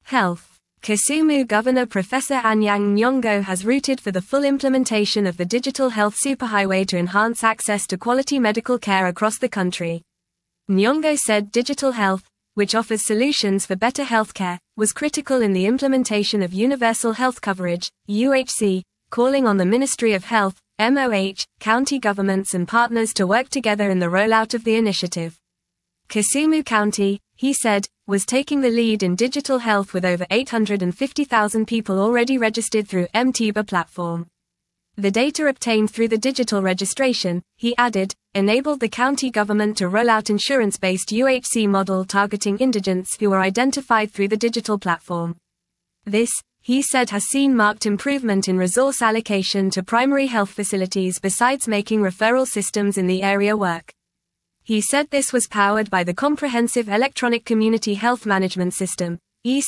Health. Kisumu Governor Professor Anyang' Nyong'o has rooted for the full implementation of the Digital Health Superhighway to enhance access to quality medical care across the country. Nyong'o said digital health, which offers solutions for better healthcare, was critical in the implementation of universal health coverage, UHC, calling on the Ministry of Health, MOH, county governments and partners to work together in the rollout of the initiative. Kisumu County, he said, was taking the lead in digital health with over 850,000 people already registered through mTiba platform. The data obtained through the digital registration, he added, enabled the county government to roll out insurance-based UHC model targeting indigents who were identified through the digital platform. This, he said, has seen marked improvement in resource allocation to primary health facilities besides making referral systems in the area work. He said this was powered by the Comprehensive Electronic Community Health Management System,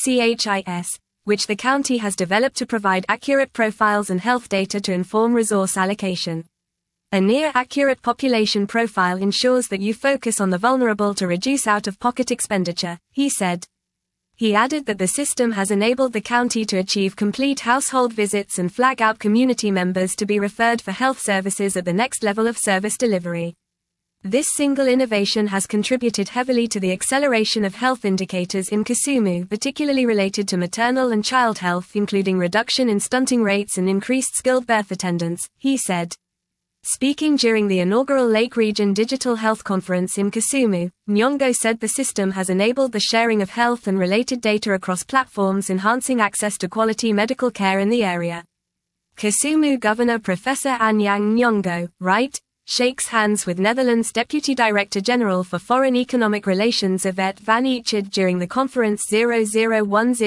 ECHIS, which the county has developed to provide accurate profiles and health data to inform resource allocation. A near-accurate population profile ensures that you focus on the vulnerable to reduce out-of-pocket expenditure, he said. He added that the system has enabled the county to achieve complete household visits and flag out community members to be referred for health services at the next level of service delivery. This single innovation has contributed heavily to the acceleration of health indicators in Kisumu, particularly related to maternal and child health, including reduction in stunting rates and increased skilled birth attendance, he said. Speaking during the inaugural Lake Region Digital Health Conference in Kisumu, Nyong'o said the system has enabled the sharing of health and related data across platforms, enhancing access to quality medical care in the area. Kisumu Governor Professor Anyang' Nyong'o, right, shakes hands with Netherlands Deputy Director General for Foreign Economic Relations Yvette van Eichard during the conference 0010.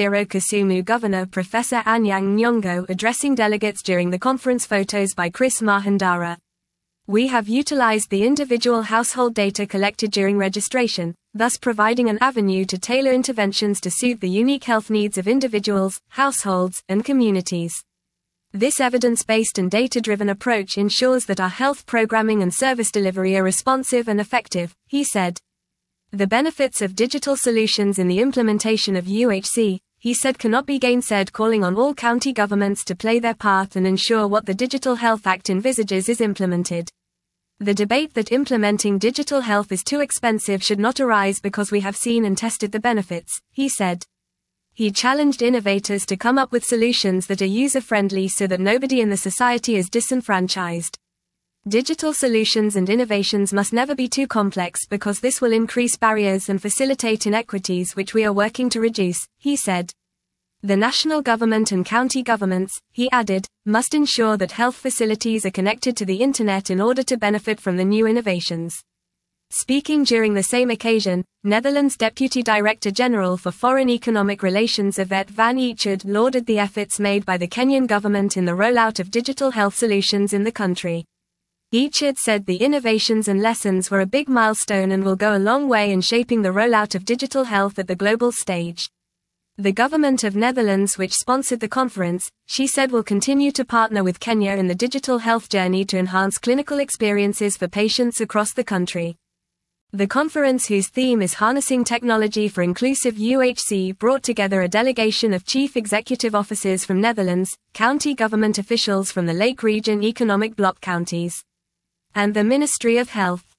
Kisumu Governor Professor Anyang' Nyong'o addressing delegates during the conference. Photos by Chris Mahandara. We have utilized the individual household data collected during registration, thus providing an avenue to tailor interventions to suit the unique health needs of individuals, households, and communities. This evidence-based and data-driven approach ensures that our health programming and service delivery are responsive and effective, he said. The benefits of digital solutions in the implementation of UHC, he said, cannot be gainsaid, calling on all county governments to play their part and ensure what the Digital Health Act envisages is implemented. The debate that implementing digital health is too expensive should not arise because we have seen and tested the benefits, he said. He challenged innovators to come up with solutions that are user-friendly so that nobody in the society is disenfranchised. Digital solutions and innovations must never be too complex because this will increase barriers and facilitate inequities, which we are working to reduce, he said. The national government and county governments, he added, must ensure that health facilities are connected to the internet in order to benefit from the new innovations. Speaking during the same occasion, Netherlands Deputy Director General for Foreign Economic Relations Yvette van Eichard lauded the efforts made by the Kenyan government in the rollout of digital health solutions in the country. Eichard said the innovations and lessons were a big milestone and will go a long way in shaping the rollout of digital health at the global stage. The government of Netherlands, which sponsored the conference, she said, will continue to partner with Kenya in the digital health journey to enhance clinical experiences for patients across the country. The conference, whose theme is Harnessing Technology for Inclusive UHC, brought together a delegation of chief executive officers from Netherlands, county government officials from the Lake Region Economic Bloc counties, and the Ministry of Health.